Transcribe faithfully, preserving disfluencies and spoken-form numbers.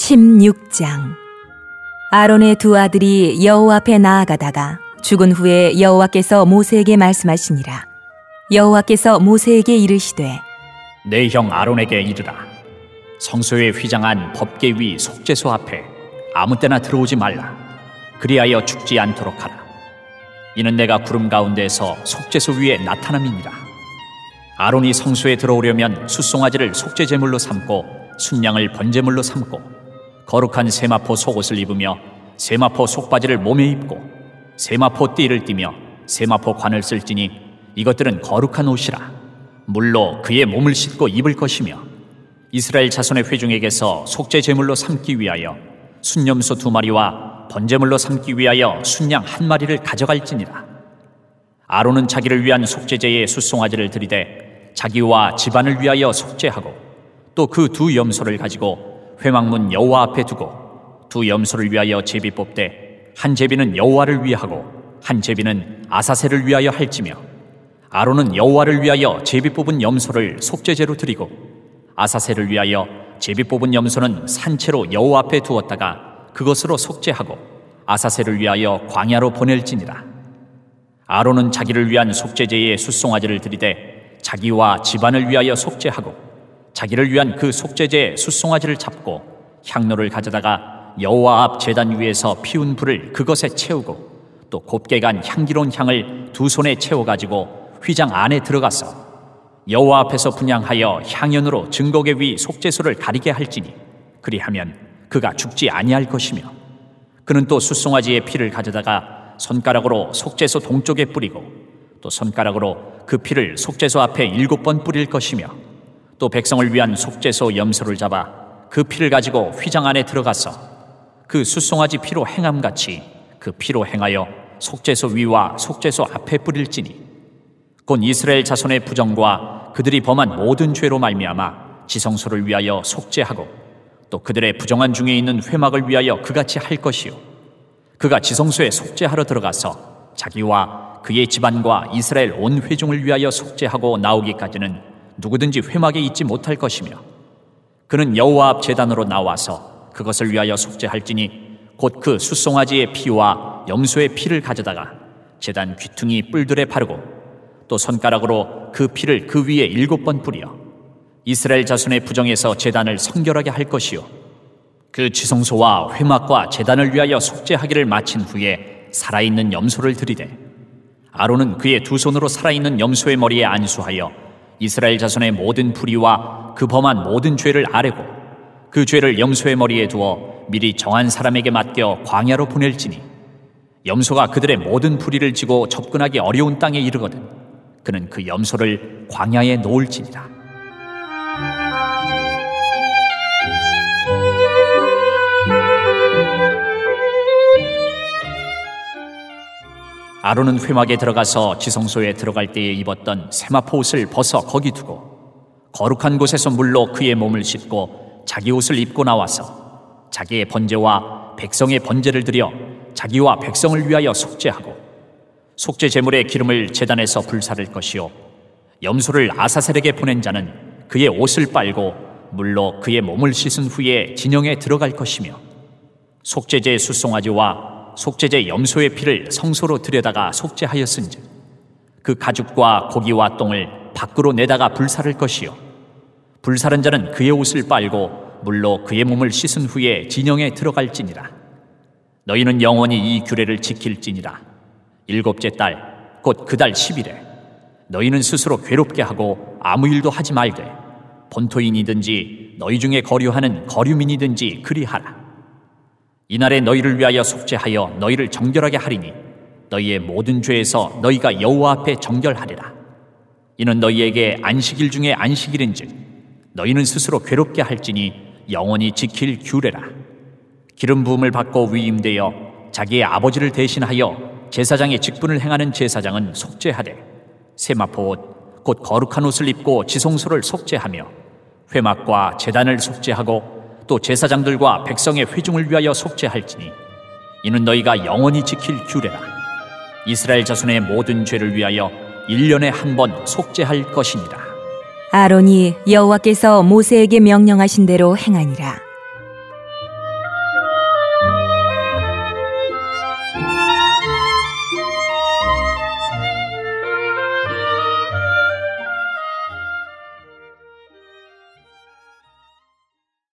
십육 장. 아론의 두 아들이 여호와 앞에 나아가다가 죽은 후에 여호와께서 모세에게 말씀하시니라. 여호와께서 모세에게 이르시되 내 형 아론에게 이르라. 성소에 휘장한 법궤 위 속죄소 앞에 아무 때나 들어오지 말라. 그리하여 죽지 않도록 하라. 이는 내가 구름 가운데에서 속죄소 위에 나타남이니라. 아론이 성소에 들어오려면 숫송아지를 속죄제물로 삼고 순양을 번제물로 삼고 거룩한 세마포 속옷을 입으며 세마포 속바지를 몸에 입고 세마포 띠를 띠며 세마포 관을 쓸지니 이것들은 거룩한 옷이라. 물로 그의 몸을 씻고 입을 것이며 이스라엘 자손의 회중에게서 속죄제물로 삼기 위하여 순염소 두 마리와 번제물로 삼기 위하여 순양 한 마리를 가져갈지니라. 아론은 자기를 위한 속죄제의 숫송아지를 들이되 자기와 집안을 위하여 속죄하고 또 그 두 염소를 가지고 회막문 여호와 앞에 두고 두 염소를 위하여 제비 뽑되 한 제비는 여호와를 위하고 한 제비는 아사셀을 위하여 할지며 아론은 여호와를 위하여 제비 뽑은 염소를 속죄제로 드리고 아사셀을 위하여 제비 뽑은 염소는 산채로 여호와 앞에 두었다가 그것으로 속죄하고 아사셀을 위하여 광야로 보낼지니라. 아론은 자기를 위한 속죄제의 숫송아지를 드리되 자기와 집안을 위하여 속죄하고 자기를 위한 그 속죄제의 숫송아지를 잡고 향로를 가져다가 여호와 앞 제단 위에서 피운 불을 그것에 채우고 또 곱게 간 향기로운 향을 두 손에 채워가지고 휘장 안에 들어가서 여호와 앞에서 분향하여 향연으로 증거궤 위 속죄소를 가리게 할지니 그리하면 그가 죽지 아니할 것이며 그는 또 숫송아지의 피를 가져다가 손가락으로 속죄소 동쪽에 뿌리고 또 손가락으로 그 피를 속죄소 앞에 일곱 번 뿌릴 것이며 또 백성을 위한 속죄소 염소를 잡아 그 피를 가지고 휘장 안에 들어가서 그 숫송아지 피로 행함같이 그 피로 행하여 속죄소 위와 속죄소 앞에 뿌릴지니 곧 이스라엘 자손의 부정과 그들이 범한 모든 죄로 말미암아 지성소를 위하여 속죄하고 또 그들의 부정한 중에 있는 회막을 위하여 그같이 할 것이요 그가 지성소에 속죄하러 들어가서 자기와 그의 집안과 이스라엘 온 회중을 위하여 속죄하고 나오기까지는 누구든지 회막에 있지 못할 것이며 그는 여호와 앞 제단으로 나와서 그것을 위하여 속죄할지니 곧 그 숫송아지의 피와 염소의 피를 가져다가 제단 귀퉁이 뿔들에 바르고 또 손가락으로 그 피를 그 위에 일곱 번 뿌려 이스라엘 자손의 부정에서 제단을 성결하게 할 것이요 그 지성소와 회막과 제단을 위하여 속죄하기를 마친 후에 살아있는 염소를 들이되 아론은 그의 두 손으로 살아있는 염소의 머리에 안수하여 이스라엘 자손의 모든 불의와 그 범한 모든 죄를 아뢰고 그 죄를 염소의 머리에 두어 미리 정한 사람에게 맡겨 광야로 보낼지니 염소가 그들의 모든 불의를 지고 접근하기 어려운 땅에 이르거든 그는 그 염소를 광야에 놓을지니라. 아론은 회막에 들어가서 지성소에 들어갈 때에 입었던 세마포 옷을 벗어 거기 두고 거룩한 곳에서 물로 그의 몸을 씻고 자기 옷을 입고 나와서 자기의 번제와 백성의 번제를 드려 자기와 백성을 위하여 속죄하고 속죄 제물의 기름을 제단에서 불사를 것이요 염소를 아사셀에게 보낸 자는 그의 옷을 빨고 물로 그의 몸을 씻은 후에 진영에 들어갈 것이며 속죄제 숫송아지와 속죄제 염소의 피를 성소로 들여다가 속죄하였은즉 그 가죽과 고기와 똥을 밖으로 내다가 불사를 것이요 불사른 자는 그의 옷을 빨고 물로 그의 몸을 씻은 후에 진영에 들어갈지니라. 너희는 영원히 이 규례를 지킬지니라. 일곱째 달 곧 그 달 십 일에 너희는 스스로 괴롭게 하고 아무 일도 하지 말되 본토인이든지 너희 중에 거류하는 거류민이든지 그리하라. 이날에 너희를 위하여 속죄하여 너희를 정결하게 하리니 너희의 모든 죄에서 너희가 여호와 앞에 정결하리라. 이는 너희에게 안식일 중에 안식일인즉 너희는 스스로 괴롭게 할지니 영원히 지킬 규례라. 기름 부음을 받고 위임되어 자기의 아버지를 대신하여 제사장의 직분을 행하는 제사장은 속죄하되 세마포 옷 곧 거룩한 옷을 입고 지성소를 속죄하며 회막과 제단을 속죄하고 또 제사장들과 백성의 회중을 위하여 속죄할지니 이는 너희가 영원히 지킬 규례라. 이스라엘 자손의 모든 죄를 위하여 일 년에 한 번 속죄할 것이니라. 아론이 여호와께서 모세에게 명령하신 대로 행하니라.